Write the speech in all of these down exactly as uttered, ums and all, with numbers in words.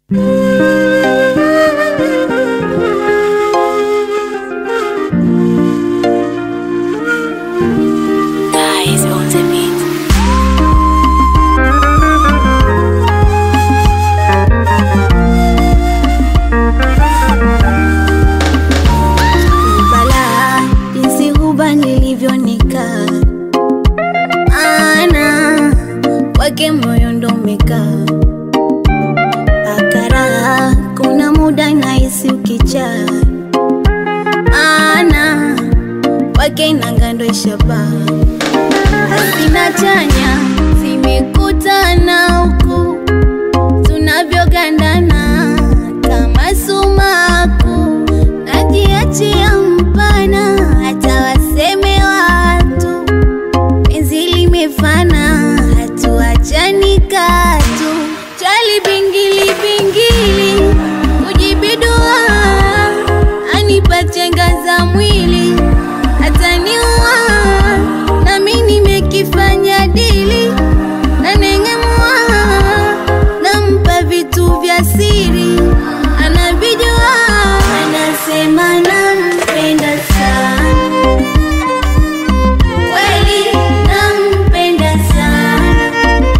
Wake moyo ndo umekaa akara, kuna muda nahisi ukicha, maana wake nangando ishaba hasina chanya, zimekutana huku tunavyogandana kama sumaku, najiachia mpana hata waseme watu, penzi limefana hatuachani katu, chali bingili bingili kujibidua, anipa chenga za mwili ataniua, na mimi nimekifanya dili na nengemua, nampa vitu vya siri anavijua, anasema nampenda sana, kweli nampenda sana,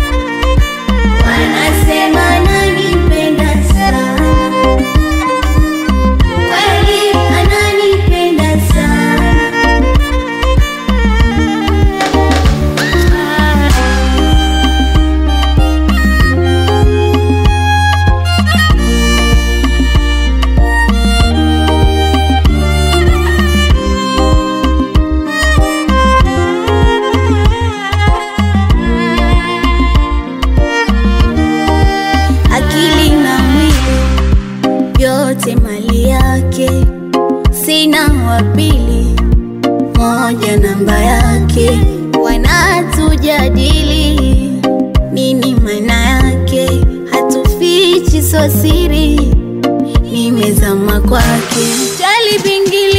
wanasema nanipenda sana, kweli ananipenda sana. Akili na mwili vyote mali yake, sina wapili, moja namba yake, wanatujadili nini maana yake, hatufichi so siri, nimezama kwake, chali bingili